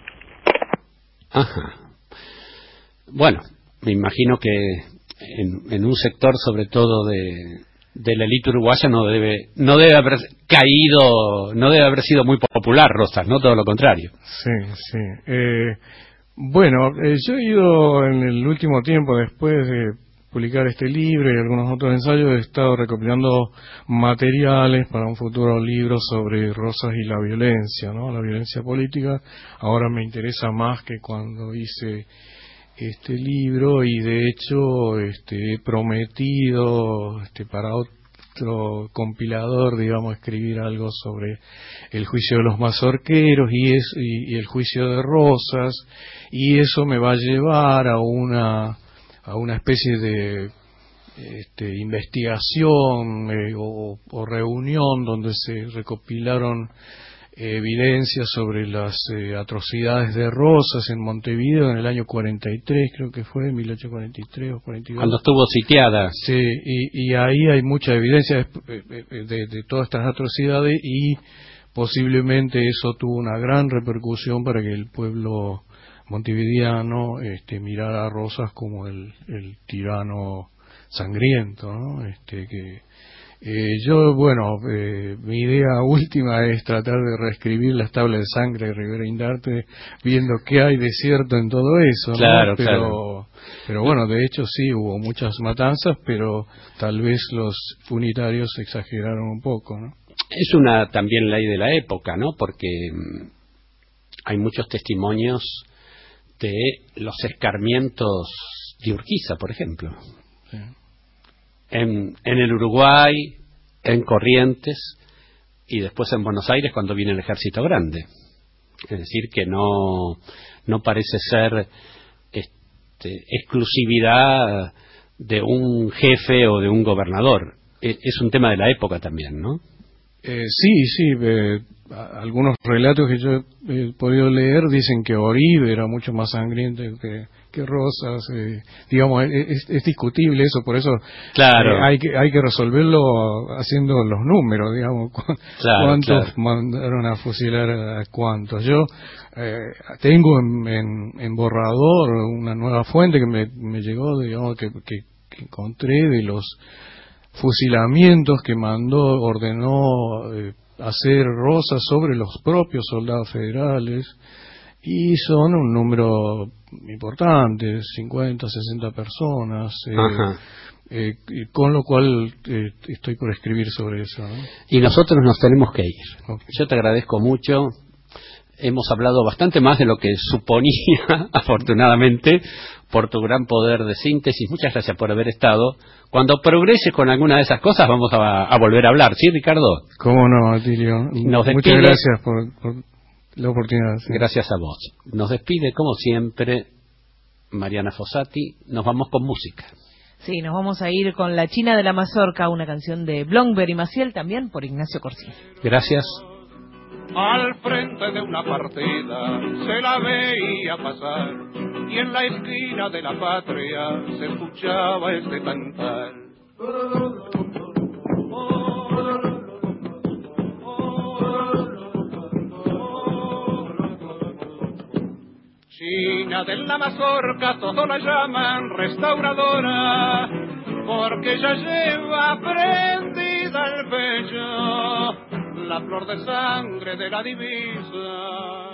Ajá. Bueno, me imagino que en, en un sector, sobre todo de, de la élite uruguaya, no debe no debe haber caído, no debe haber sido muy popular Rosas, no, todo lo contrario. Sí, sí. Eh, bueno, eh, yo he ido en el último tiempo, después de publicar este libro y algunos otros ensayos, he estado recopilando materiales para un futuro libro sobre Rosas y la violencia, ¿no? La violencia política. Ahora me interesa más que cuando hice este libro, y de hecho este, he prometido este, para otro compilador, digamos, escribir algo sobre el juicio de los mazorqueros y, es, y, y el juicio de Rosas, y eso me va a llevar a una a una especie de este, investigación eh, o, o reunión donde se recopilaron eh, evidencias sobre las eh, atrocidades de Rosas en Montevideo en el año cuarenta y tres, creo que fue, mil ochocientos cuarenta y tres o cuarenta y dos. Cuando estuvo sitiada. Sí, y, y ahí hay mucha evidencia de, de, de todas estas atrocidades, y posiblemente eso tuvo una gran repercusión para que el pueblo montevideano este, mirara a Rosas como el, el tirano sangriento, ¿no? Este, que eh, yo, bueno, eh, mi idea última es tratar de reescribir las tablas de sangre de Rivera Indarte, viendo qué hay de cierto en todo eso, ¿no? Claro, pero, claro. pero bueno, de hecho sí hubo muchas matanzas, pero tal vez los unitarios exageraron un poco, ¿no? Es una también ley de la época, ¿no? Porque mmm, hay muchos testimonios de los escarmientos de Urquiza, por ejemplo. Sí. En, en el Uruguay, en Corrientes, y después en Buenos Aires cuando viene el ejército grande. Es decir, que no, no parece ser este, exclusividad de un jefe o de un gobernador. Es, es un tema de la época también, ¿no? Eh, sí, sí, eh, algunos relatos que yo he podido leer dicen que Oribe era mucho más sangriento que, que Rosas, eh, digamos, es, es discutible eso, por eso claro. eh, hay que hay que resolverlo haciendo los números, digamos, cu claro, cuántos claro. mandaron a fusilar a cuántos. Yo eh, tengo en, en, en borrador una nueva fuente que me, me llegó, digamos, que, que, que encontré de los fusilamientos que mandó, ordenó eh, hacer Rosas sobre los propios soldados federales, y son un número importante, cincuenta, sesenta personas, eh, eh, con lo cual eh, estoy por escribir sobre eso, ¿no? Y nosotros nos tenemos que ir. Okay. Yo te agradezco mucho. Hemos hablado bastante más de lo que suponía, afortunadamente, por tu gran poder de síntesis. Muchas gracias por haber estado. Cuando progreses con alguna de esas cosas vamos a, a volver a hablar, ¿sí, Ricardo? Cómo no, Atilio. Nos Muchas despide, gracias por, por la oportunidad. Sí. Gracias a vos. Nos despide, como siempre, Mariana Fossati. Nos vamos con música. Sí, nos vamos a ir con La China de la Mazorca, una canción de Blomberg y Maciel, también por Ignacio Corsini. Gracias. Al frente de una partida se la veía pasar y en la esquina de la patria se escuchaba este cantar. China de la Mazorca, todos la llaman restauradora, porque ella lleva prendida al pecho la flor de sangre de la divisa.